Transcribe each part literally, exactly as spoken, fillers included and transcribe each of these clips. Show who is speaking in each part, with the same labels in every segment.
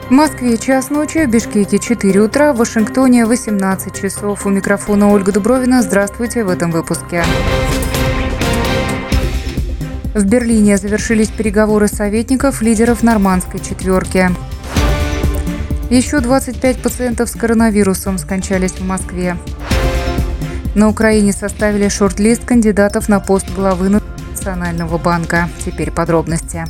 Speaker 1: В Москве час ночи, в Бишкеке четыре утра, в Вашингтоне восемнадцать часов. У микрофона Ольга Дубровина. Здравствуйте в этом выпуске. В Берлине завершились переговоры советников лидеров нормандской четверки. Еще двадцать пять пациентов с коронавирусом скончались в Москве. На Украине составили шорт-лист кандидатов на пост главы Национального банка. Теперь подробности.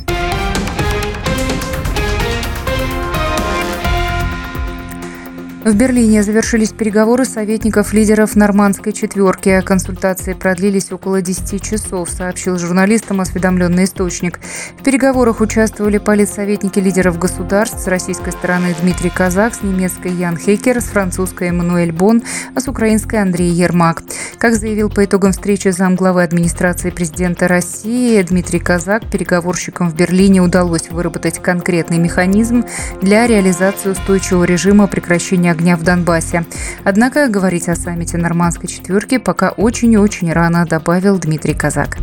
Speaker 1: В Берлине завершились переговоры советников лидеров нормандской четверки. Консультации продлились около десяти часов, сообщил журналистам осведомленный источник. В переговорах участвовали политсоветники лидеров государств, с российской стороны Дмитрий Казак, с немецкой Ян Хекер, с французской Эммануэль Бон, а с украинской Андрей Ермак. Как заявил по итогам встречи замглавы администрации президента России Дмитрий Казак, переговорщикам в Берлине удалось выработать конкретный механизм для реализации устойчивого режима прекращения огня в Донбассе. Однако говорить о саммите нормандской четверки пока очень и очень рано, добавил Дмитрий Казак.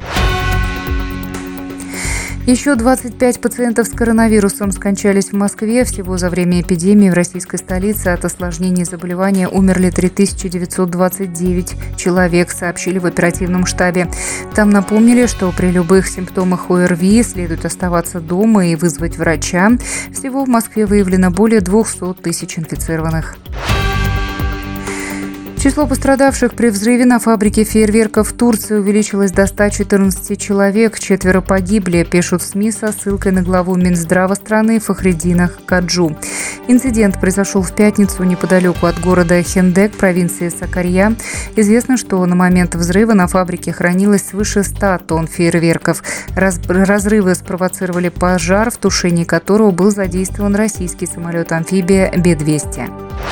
Speaker 1: Еще двадцать пять пациентов с коронавирусом скончались в Москве. Всего за время эпидемии в российской столице от осложнений заболевания умерли три тысячи девятьсот двадцать девять человек, сообщили в оперативном штабе. Там напомнили, что при любых симптомах ОРВИ следует оставаться дома и вызвать врача. Всего в Москве выявлено более двухсот тысяч инфицированных. Число пострадавших при взрыве на фабрике фейерверков в Турции увеличилось до ста четырнадцати человек. Четверо погибли, пишут СМИ со ссылкой на главу Минздрава страны Фахриддина Каджу. Инцидент произошел в пятницу неподалеку от города Хендек, провинции Сакарья. Известно, что на момент взрыва на фабрике хранилось свыше ста тонн фейерверков. Раз- разрывы спровоцировали пожар, в тушении которого был задействован российский самолет-амфибия Бе двести.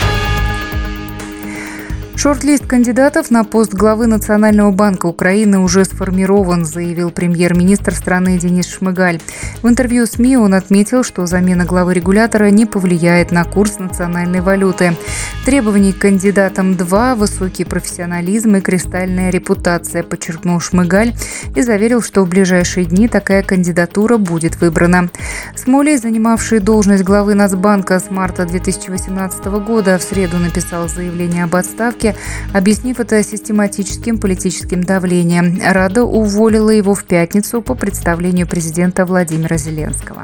Speaker 1: Шорт-лист кандидатов на пост главы Национального банка Украины уже сформирован, заявил премьер-министр страны Денис Шмыгаль. В интервью СМИ он отметил, что замена главы регулятора не повлияет на курс национальной валюты. Требований к кандидатам два – высокий профессионализм и кристальная репутация, подчеркнул Шмыгаль и заверил, что в ближайшие дни такая кандидатура будет выбрана. Смолей, занимавший должность главы Нацбанка с марта две тысячи восемнадцатого года, в среду написал заявление об отставке, объяснив это систематическим политическим давлением. Рада уволила его в пятницу по представлению президента Владимира Зеленского.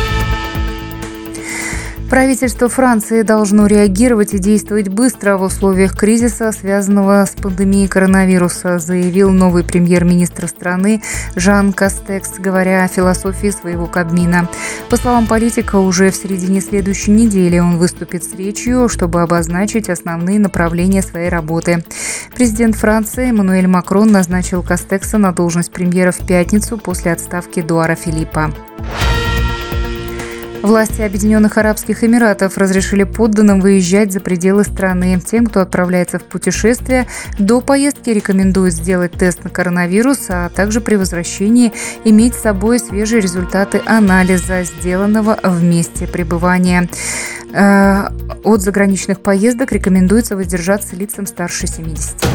Speaker 1: Правительство Франции должно реагировать и действовать быстро в условиях кризиса, связанного с пандемией коронавируса, заявил новый премьер-министр страны Жан Кастекс, говоря о философии своего Кабмина. По словам политика, уже в середине следующей недели он выступит с речью, чтобы обозначить основные направления своей работы. Президент Франции Эммануэль Макрон назначил Кастекса на должность премьера в пятницу после отставки Эдуара Филиппа. Власти Объединенных Арабских Эмиратов разрешили подданным выезжать за пределы страны. Тем, кто отправляется в путешествие, до поездки рекомендуют сделать тест на коронавирус, а также при возвращении иметь с собой свежие результаты анализа, сделанного в месте пребывания. От заграничных поездок рекомендуется воздержаться лицам старше семидесяти.